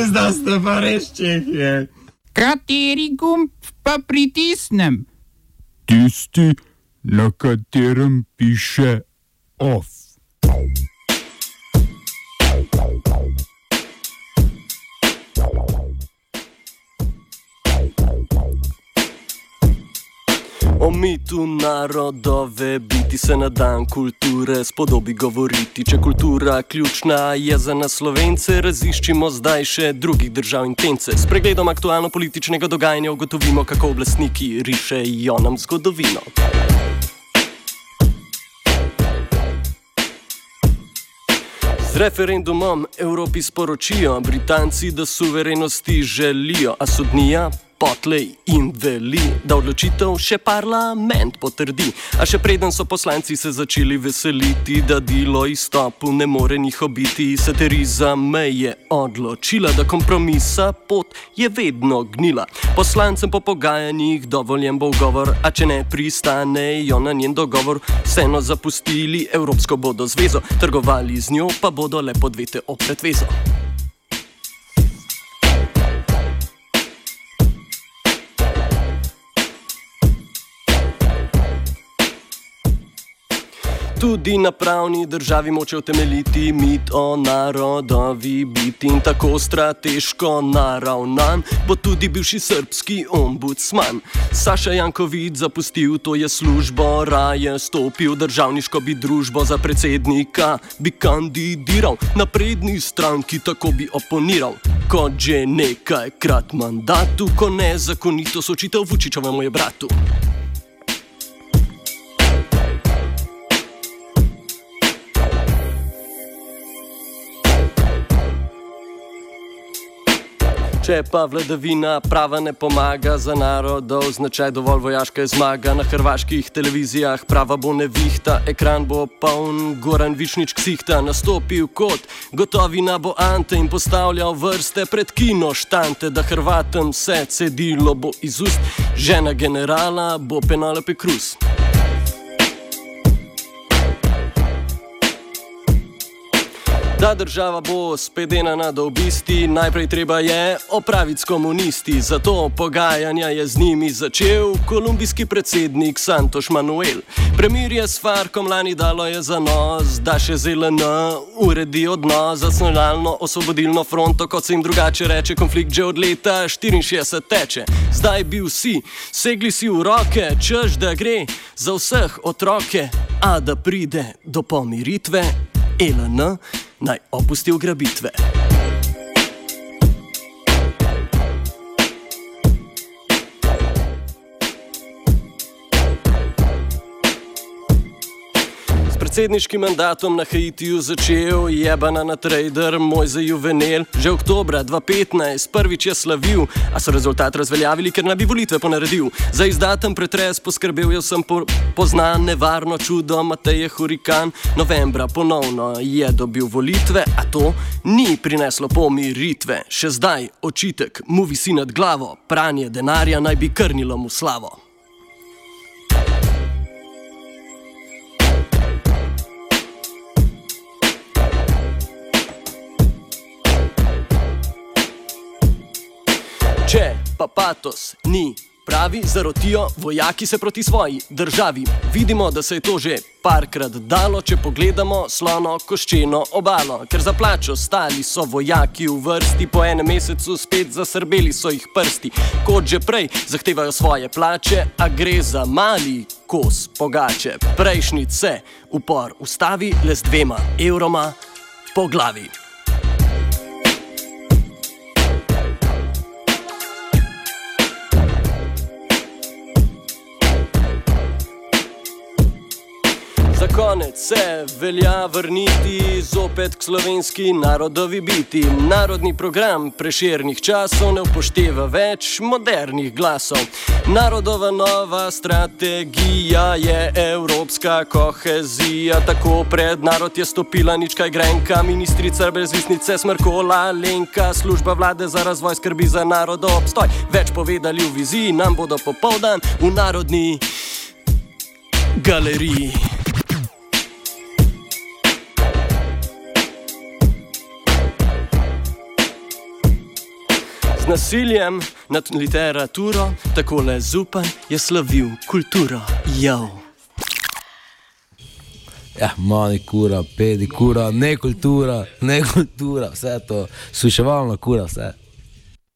zdaj ste pa res Čehije. Kateri gumb pa pritisnem? Tisti, na katerem piše OFF. O mitu narodove biti se na dan kulture spodobi govoriti. Če kultura ključna je za nas Slovence, raziščimo zdaj še drugih držav intence. S pregledom aktualno-političnega dogajanja ugotovimo, kako oblastniki rišejo nam zgodovino. Z referendumom Evropi sporočijo Britanci, da suverenosti želijo, a sodnija potlej jim veli, da odločitev še parlament potrdi. A še preden so poslanci se začeli veseliti, da delo izstopu ne more njih obiti, se Theresa May je odločila, da kompromisa pot je vedno gnila. Poslancem po pogajanjih dovoljen bo ugovor, a če ne pristanejo na njen dogovor, vseeno zapustili Evropsko bodo zvezo, trgovali z njo pa bodo le po 2 TO pretvezo. Tudi na pravni državi moče utemeljiti mit o narodovi biti in tako strateško naravnan bo tudi bivši srbski ombudsman. Saša Janković zapustil, to je službo, raje stopil državniško bi družbo, za predsednika bi kandidiral, napredni stranki tako bi oponiral. Kot že nekajkrat mandatu, ko nezakonito sočitev Vučićovemu je bratu. Če pa vladavina prava ne pomaga, za narodov značaj dovolj vojaška je zmaga. Na hrvaških televizijah prava bo nevihta, ekran bo poln, Goran Vičnić ksihta. Nastopil kot gotovina bo Ante in postavljal vrste pred kino štante, da Hrvatom se cedilo bo iz ust, žena generala bo Penelope Cruz. Da država bo spet ena do obisti, najprej treba je opraviti s komunisti. Zato pogajanja je z njimi začel kolumbijski predsednik Santos Manuel. Premirje s Farkom lani dalo je za nos, da še ZLN uredi odnos. Za nacionalno osvobodilno fronto, kot se jim drugače reče, konflikt že od leta 64 teče. Zdaj bi vsi segli si v roke, češ da gre za vseh otroke, a da pride do pomiritve, LN naj opusti ugrabitve. Predsedniškim mandatom na Haitiju začel je banana trader Mojze Juvenel. Že oktobra 2015 prvič je slavil, a so rezultat razveljavili, ker naj bi volitve ponaredil. Za izdaten pretres poskrbel je vsem poznan nevarno čudo Mateje Hurikan. Novembra ponovno je dobil volitve, a to ni prineslo pomiritve. Še zdaj očitek mu visi nad glavo, pranje denarja naj bi krnilo mu slavo. Če pa patos ni pravi, zarotijo vojaki se proti svoji državi. Vidimo, da se je to že parkrat dalo, če pogledamo slono koščeno obalo. Ker za plačo stali so vojaki v vrsti, po enem mesecu spet zasrbeli so jih prsti. Kot že prej zahtevajo svoje plače, a gre za mali kos pogače. Prejšnjič se upor ustavi le z 2 evroma po glavi. Za konec se velja vrniti zopet k slovenski narodovi biti. Narodni program Prešernih časov ne upošteva več modernih glasov. Narodova nova strategija je evropska kohezija. Tako pred narod je stopila ničkaj grenka, ministrica brezvisnice Smrkola Lenka. Služba vlade za razvoj skrbi za narodov obstoj. Več povedali v viziji, nam bodo popoldan v Narodni galeriji. Z nasiljem nad literaturo, takole Zupan je slavil kulturo. Yo. Ja, manikura, pedikura, nekultura, vse to, suševalna kura, vse.